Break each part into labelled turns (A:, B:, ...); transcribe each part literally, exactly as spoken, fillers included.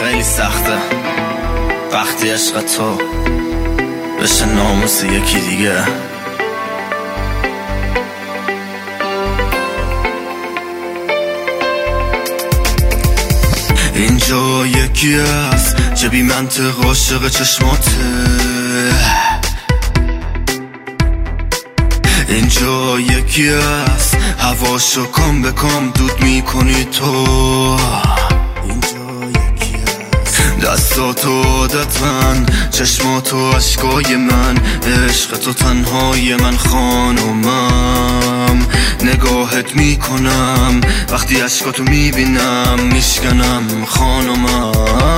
A: خیلی سخته وقتی عشق تو بشه ناموس یکی دیگه. اینجا یکی هست که بی منطق عاشق چشماته، اینجا یکی هست هواشو کام به کام دود میکنی تو، دستاتو عادت من، چشماتو عشقای من، عشق تو تنهای من خانومم. نگاهت میکنم وقتی عشقاتو میبینم میشکنم خانومم.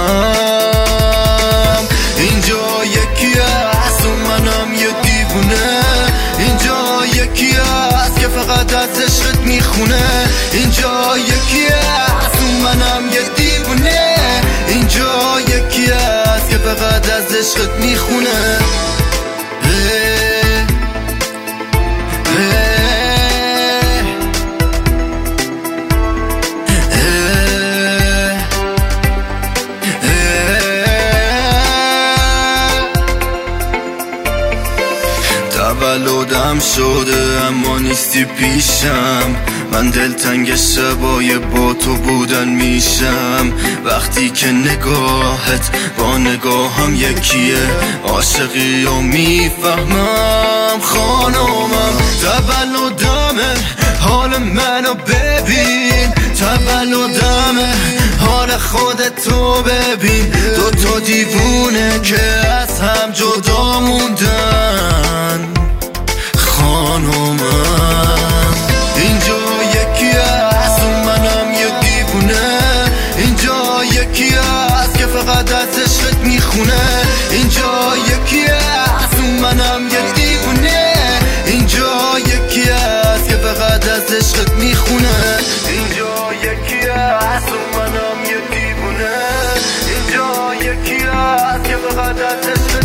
A: اینجا یکی هست و منم یه دیوونه، اینجا یکی هست که فقط از عشقت میخونه، اینجا یکی هست و منم یه دیوونه، اینجا یکی هست که فقط از عشقت میخونه. تولدم شده اما نیستی پیشم، من دلتنگ شبای با تو بودن میشم. وقتی که نگاهت با نگاهم یکیه، عاشقی و میفهمم خانومم. تولدمه حال منو ببین، تولدمه حال خودتو ببین، دو تا دیوونه که از هم جدا موندن خانومم. اینجا یکی هست و منم یه دیوونه، اینجا یکی هست که فقط از عشقت میخونه، اینجا یکی هست و منم یه دیوونه، اینجا یکی هست که فقط از عشقت میخونه، اینجا یکی هست و منم یه دیوونه، اینجا یکی هست که فقط از عشقت